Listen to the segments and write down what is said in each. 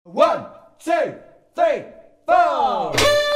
1, 2, 3, 4.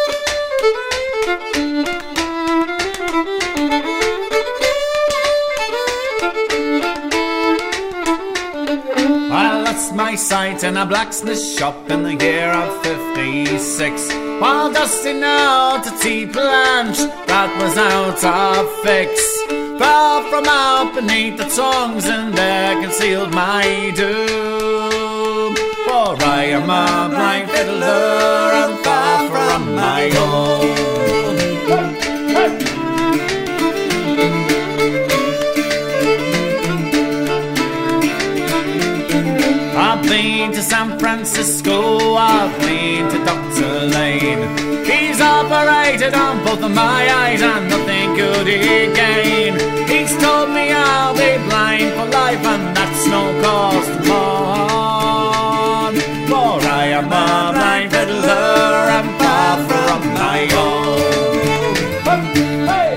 I lost my sight in a blacksmith shop in the year of 56, while dusting out a tea plant that was out of fix. Fell from out beneath the tongues and there concealed my doom. For I am a blind fiddler and far from my home. I've been to San Francisco, I've been to Dr. Lane. He's operated on both of my eyes and nothing could he gain. He's told me I'll be blind for life and that's no cause to mourn. For I am a blind fiddler and far from my home. Hey!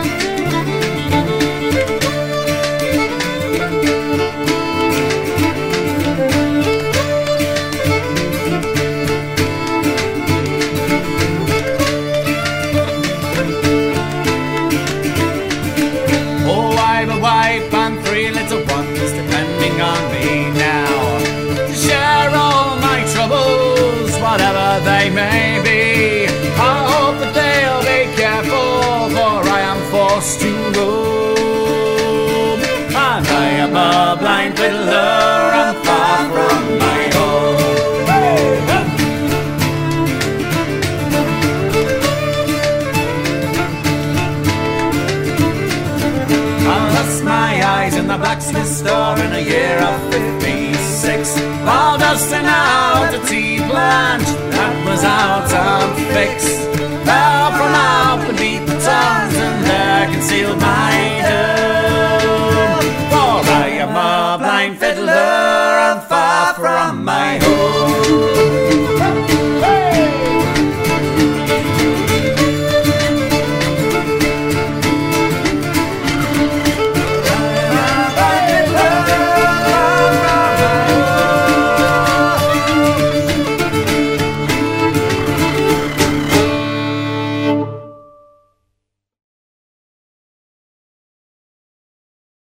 Wife and 3 little ones depending on me now to share all my troubles, whatever they may be. I hope that they'll be careful, for I am forced to roam, and I am a blind fiddler and far from my home. I lost my eyes in the blacksmith store in a year of 56, while dusting out a tea plant that was out of fix. Fell from out beneath the tongues and there concealed my